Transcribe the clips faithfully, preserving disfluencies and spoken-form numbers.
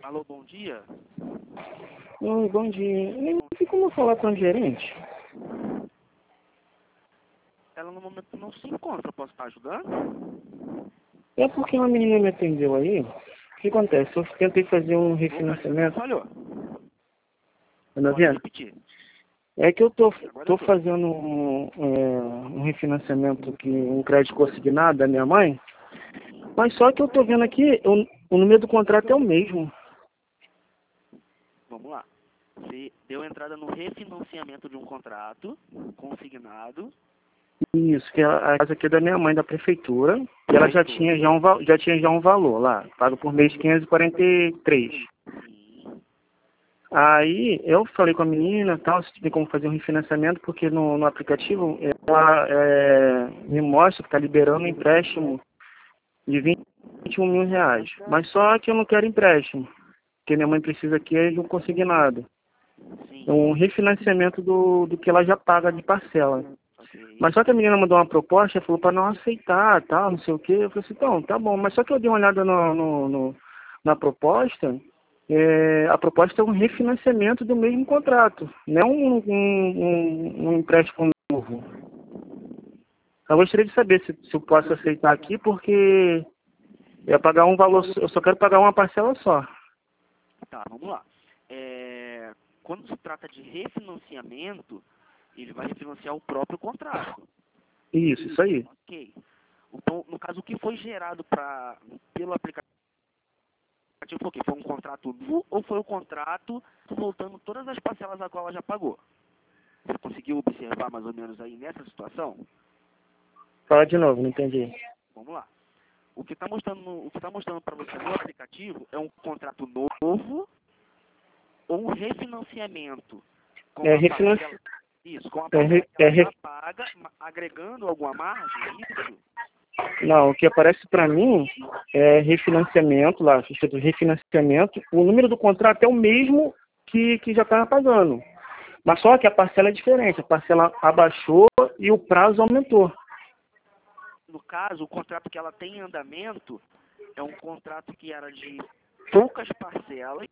Alô, bom dia. Oi, bom dia. Nem sei como falar com a gerente. Ela no momento não se encontra, posso estar ajudando? É porque uma menina me atendeu aí. O que acontece? Eu tentei fazer um refinanciamento. Falhou. Tá me Pode ouvindo? repetir. É que eu tô, Agora tô eu tô. fazendo um, é, um refinanciamento, que, um crédito consignado da minha mãe. Mas só que eu tô vendo aqui, o, o número do contrato é o mesmo. Vamos lá. Você deu entrada no refinanciamento de um contrato consignado. Isso, que é a casa aqui é da minha mãe, da prefeitura. E ela já tinha já um, va- já tinha já um valor lá, pago por mês quinhentos e quarenta e três. Sim. Aí eu falei com a menina, tal, se tem como fazer um refinanciamento, porque no, no aplicativo ela é, me mostra que está liberando um empréstimo de vinte e um mil reais. Mas só que eu não quero empréstimo, porque minha mãe precisa aqui é de um consignado. Sim. É um refinanciamento do, do que ela já paga de parcela. Ok. Mas só que a menina mandou uma proposta, falou para não aceitar, tal, não sei o quê. Eu falei assim, então, tá bom. Mas só que eu dei uma olhada no, no, no- na proposta, é, a proposta é um refinanciamento do mesmo contrato, não um, um, um, um empréstimo novo. Eu gostaria de saber se, se eu posso aceitar aqui, porque eu ia pagar um valor, eu só quero pagar uma parcela só. Tá, vamos lá. É, quando se trata de refinanciamento, ele vai refinanciar o próprio contrato. Isso, isso aí. Ok. Então, no caso, o que foi gerado pra, pelo aplicativo foi o quê? Foi um contrato novo ou foi o contrato voltando todas as parcelas a qual ela já pagou? Você conseguiu observar mais ou menos aí nessa situação? Fala de novo, não entendi. Vamos lá. O que está mostrando, no- o que está mostrando para você no aplicativo é um contrato novo ou um refinanciamento com É a refinanci... parcela, isso, com a é, parcela re- que é ela re- já paga, ma- agregando alguma margem, é isso? Não, o que aparece para mim é refinanciamento, lá, escrito refinanciamento. O número do contrato é o mesmo que, que já estava pagando. Mas só que a parcela é diferente. A parcela abaixou e o prazo aumentou. No caso, o contrato que ela tem em andamento é um contrato que era de poucas parcelas,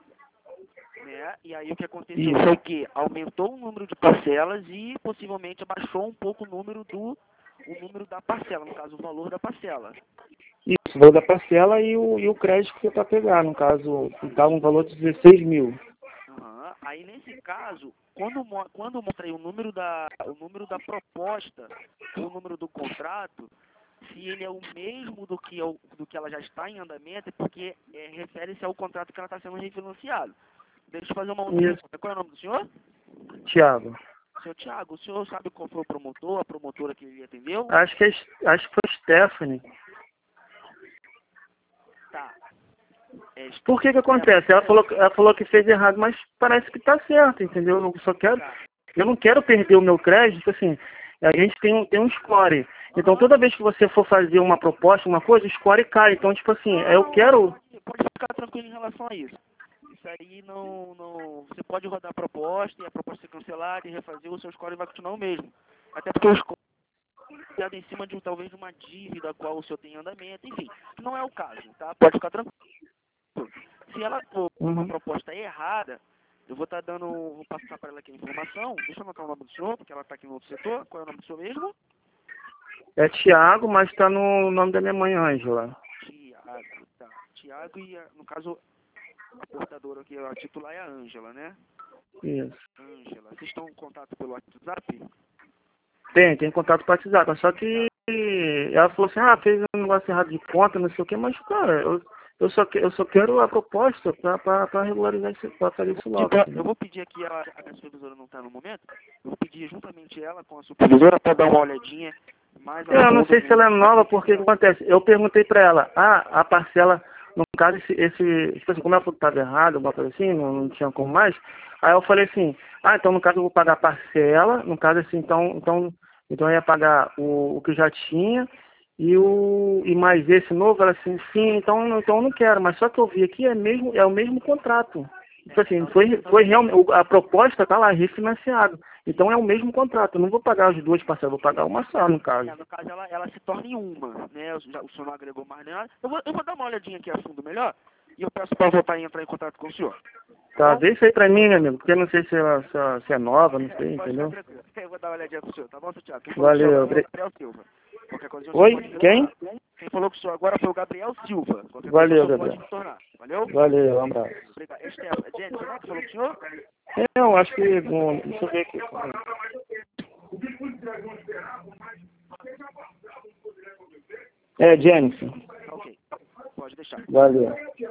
né? E aí o que aconteceu Isso. foi que aumentou o número de parcelas e possivelmente abaixou um pouco o número do o número da parcela, no caso o valor da parcela. Isso, o valor da parcela e o, e o crédito que você para pegar. No caso, estava um valor de dezesseis mil. Aham. Aí nesse caso, quando mo- quando mostra aí o número da o número da proposta ou o número do contrato, se ele é o mesmo do que é o- do que ela já está em andamento, é porque é, refere-se ao contrato que ela está sendo refinanciado. Deixa eu fazer uma outra Isso, pergunta. Qual é o nome do senhor? Thiago. Senhor Tiago, o senhor sabe qual foi o promotor, a promotora que lhe atendeu? Acho que, é, acho que foi Stephanie. Tá. É, Por que que Stephanie, acontece? Ela falou, que- ela falou que fez errado, mas parece que está certo, entendeu? Eu só quero, tá. eu não quero perder o meu crédito, assim, a gente tem, um- tem um score. Então Aham. toda vez que você for fazer uma proposta, uma coisa, o score cai. Então, tipo assim, eu Não, quero. pode, pode ficar tranquilo em relação a isso. Isso aí não, não. Você pode rodar a proposta e a proposta ser cancelada e refazer, o seu score vai continuar o mesmo. Até porque o score é baseado em cima de um, talvez de uma dívida a qual o senhor tem em andamento, enfim. Não é o caso, tá? Pode ficar tranquilo. Se ela for uma Uhum. proposta errada, eu vou estar dando. Vou passar para ela aqui a informação. Deixa eu anotar o nome do senhor, porque ela está aqui no outro setor. Qual é o nome do senhor mesmo? É Thiago, mas está no nome da minha mãe, Ângela. Tiago, tá. Tiago e, a- no caso, a portadora aqui, a titular é a Ângela, né? Isso. Ângela. Vocês estão em contato pelo WhatsApp? Tem, tem contato com o WhatsApp. Só Tá. que ela falou assim, ah, fez um negócio errado de conta, não sei o quê, mas, cara, eu, eu, só, que- eu só quero a proposta para regularizar isso, para fazer Eu vou isso pedir, logo. pra- eu vou pedir aqui, a, a minha supervisora não está no momento, eu vou pedir juntamente ela com a supervisora para dar uma olhadinha mais a Eu não fundo sei se ela é nessa nova, porque o que questão. acontece? Eu perguntei pra ela, ah, a parcela, no caso, esse, esse tipo assim, como ela falou que estava errado, alguma coisa assim, não, não tinha como mais, aí eu falei assim, ah, então no caso eu vou pagar a parcela, no caso assim, então, então, então eu ia pagar o, o que já tinha, e o e mais esse novo, ela assim, sim, então, não- então eu não quero, mas só que eu vi aqui é, mesmo, é o mesmo contrato. Tipo É, assim, tá, foi, tá foi certo. realmente, a proposta está lá, refinanciado. Então é o mesmo contrato. Eu não vou pagar as duas parcelas, vou pagar uma só, no caso. É, no caso, ela, ela se torna em uma, né? O, já- o senhor não agregou mais nem nada. Eu vou, eu vou dar uma olhadinha aqui a fundo melhor e eu peço para voltar e entrar em contato com o senhor. Tá, deixa aí pra mim, meu amigo, porque eu não sei se, ela, se, ela- se é nova, não sei, Pode entendeu? ficar tranquilo. Eu vou dar uma olhadinha pro senhor, tá bom, seu Thiago? Quem falou Valeu, com o senhor obri- agora foi o Gabriel Silva. Qualquer coisa o senhor Oi, pode me quem? retornar. Quem falou com o senhor agora foi o Gabriel Silva. Qualquer Valeu, coisa o senhor Gabriel. pode me tornar. Valeu? Valeu, um abraço. Obrigado. É Stefan, é Jennifer, né, que falou com o senhor? É, eu acho que, bom, deixa eu ver aqui. É, Jennifer. Ok, pode deixar. Valeu.